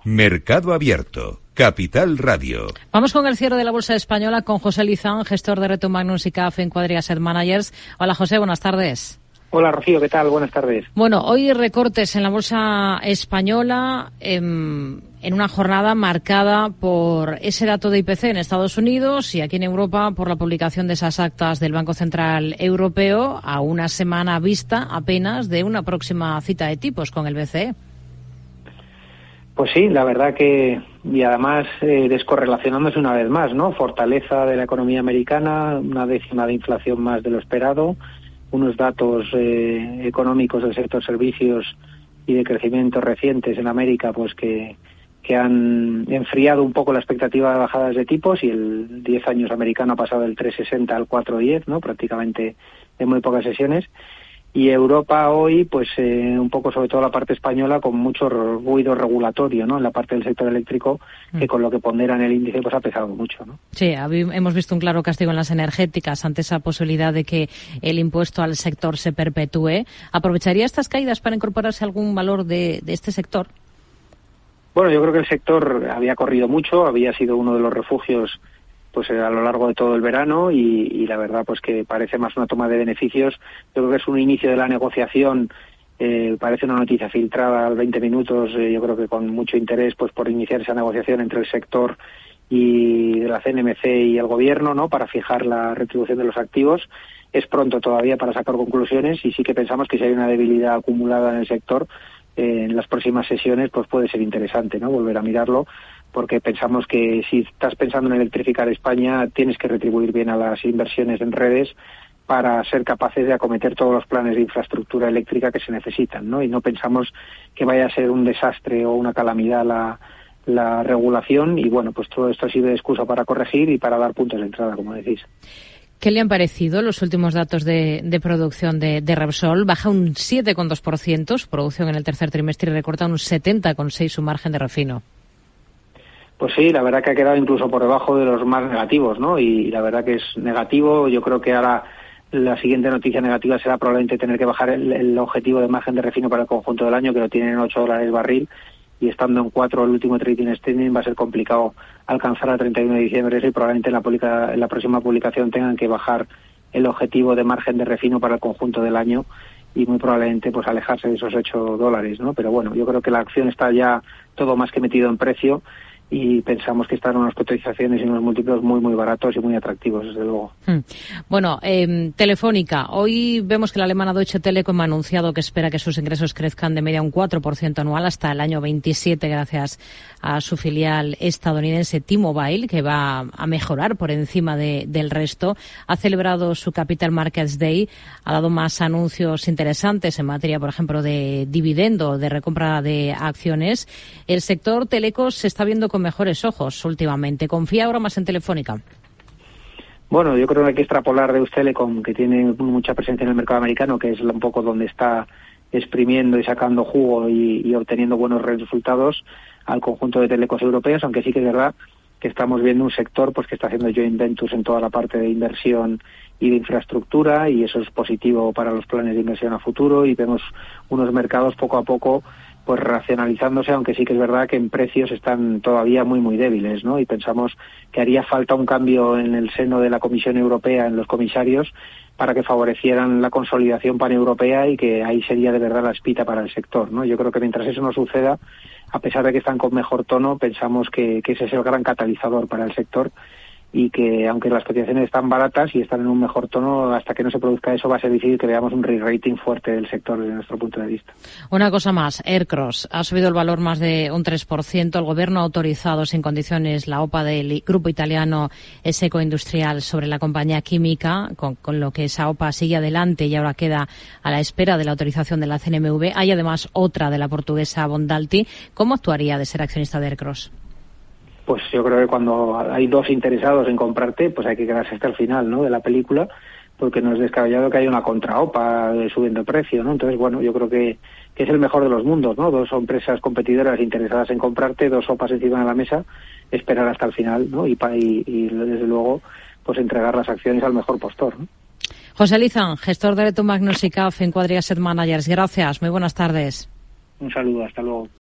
Mercado Abierto, Capital Radio. Vamos con el cierre de la Bolsa Española con José Lizán, gestor de Reto Magnus y CAF en Quadri Asset Managers. Hola José, buenas tardes. Hola Rocío, ¿qué tal? Buenas tardes. Bueno, hoy recortes en la Bolsa Española en una jornada marcada por ese dato de IPC en Estados Unidos y aquí en Europa por la publicación de esas actas del Banco Central Europeo a una semana vista apenas de una próxima cita de tipos con el BCE. Pues sí, la verdad que, y además descorrelacionándose una vez más, ¿no? Fortaleza de la economía americana, una décima de inflación más de lo esperado, unos datos económicos del sector servicios y de crecimiento recientes en América, pues que han enfriado un poco la expectativa de bajadas de tipos y el 10 años americano ha pasado del 3,60 al 4,10, ¿no? Prácticamente en muy pocas sesiones. Y Europa hoy, pues un poco sobre todo la parte española, con mucho ruido regulatorio, ¿no? En la parte del sector eléctrico, que con lo que ponderan el índice, pues ha pesado mucho, ¿no? Sí, hemos visto un claro castigo en las energéticas ante esa posibilidad de que el impuesto al sector se perpetúe. ¿Aprovecharía estas caídas para incorporarse algún valor de este sector? Bueno, yo creo que el sector había corrido mucho, había sido uno de los refugios pues a lo largo de todo el verano y la verdad pues que parece más una toma de beneficios. Yo creo que es un inicio de la negociación, parece una noticia filtrada al 20 minutos, yo creo que con mucho interés pues por iniciar esa negociación entre el sector y de la CNMC y el gobierno, ¿no? Para fijar la retribución de los activos. Es pronto todavía para sacar conclusiones y sí que pensamos que si hay una debilidad acumulada en el sector, en las próximas sesiones pues puede ser interesante, ¿no? Volver a mirarlo, porque pensamos que si estás pensando en electrificar España tienes que retribuir bien a las inversiones en redes para ser capaces de acometer todos los planes de infraestructura eléctrica que se necesitan, ¿no? Y no pensamos que vaya a ser un desastre o una calamidad la regulación y bueno, pues todo esto ha sido excusa para corregir y para dar puntos de entrada, como decís. ¿Qué le han parecido los últimos datos de producción de Repsol? Baja un 7,2% su producción en el tercer trimestre y recorta un 70,6% su margen de refino. Pues sí, la verdad que ha quedado incluso por debajo de los más negativos, ¿no? Y la verdad que es negativo. Yo creo que ahora la siguiente noticia negativa será probablemente tener que bajar el objetivo de margen de refino para el conjunto del año, que lo tienen en $8 barril, y estando en 4 el último trading streaming va a ser complicado alcanzar a 31 de diciembre y probablemente en la próxima publicación tengan que bajar el objetivo de margen de refino para el conjunto del año y muy probablemente pues alejarse de esos $8, ¿no? Pero bueno, yo creo que la acción está ya todo más que metido en precio y pensamos que están en unas cotizaciones y unos múltiplos muy, muy baratos y muy atractivos, desde luego. Bueno, Telefónica. Hoy vemos que la alemana Deutsche Telekom ha anunciado que espera que sus ingresos crezcan de media un 4% anual hasta el año 27 gracias a su filial estadounidense T-Mobile, que va a mejorar por encima del resto. Ha celebrado su Capital Markets Day, ha dado más anuncios interesantes en materia, por ejemplo, de dividendo, de recompra de acciones. El sector telecos se está viendo con mejores ojos últimamente. ¿Confía ahora más en Telefónica? Bueno, yo creo que hay que extrapolar de Telecom, que tiene mucha presencia en el mercado americano, que es un poco donde está exprimiendo y sacando jugo y obteniendo buenos resultados, al conjunto de telecos europeos, aunque sí que es verdad que estamos viendo un sector pues que está haciendo joint ventures en toda la parte de inversión y de infraestructura, y eso es positivo para los planes de inversión a futuro, y vemos unos mercados poco a poco pues racionalizándose, aunque sí que es verdad que en precios están todavía muy, muy débiles, ¿no? Y pensamos que haría falta un cambio en el seno de la Comisión Europea, en los comisarios, para que favorecieran la consolidación paneuropea y que ahí sería de verdad la espita para el sector, ¿no? Yo creo que mientras eso no suceda, a pesar de que están con mejor tono, pensamos que ese es el gran catalizador para el sector y que aunque las cotizaciones están baratas y están en un mejor tono, hasta que no se produzca eso va a ser difícil que veamos un re-rating fuerte del sector desde nuestro punto de vista. Una cosa más, Aircross ha subido el valor más de un 3%. El gobierno ha autorizado sin condiciones la OPA del grupo italiano Seco Industrial sobre la compañía química, con lo que esa OPA sigue adelante y ahora queda a la espera de la autorización de la CNMV. Hay además otra de la portuguesa Bondalti. ¿Cómo actuaría de ser accionista de Aircross? Pues yo creo que cuando hay dos interesados en comprarte, pues hay que quedarse hasta el final, ¿no?, de la película, porque no es descabellado que haya una contraopa subiendo el precio, ¿no? Entonces, bueno, yo creo que es el mejor de los mundos, ¿no? Dos empresas competidoras interesadas en comprarte, dos OPAs encima de la mesa, esperar hasta el final, ¿no? Y desde luego, pues entregar las acciones al mejor postor, ¿no? José Lizán, gestor de Reto Magnus y CAF en Quadri Asset Managers. Gracias, muy buenas tardes. Un saludo, hasta luego.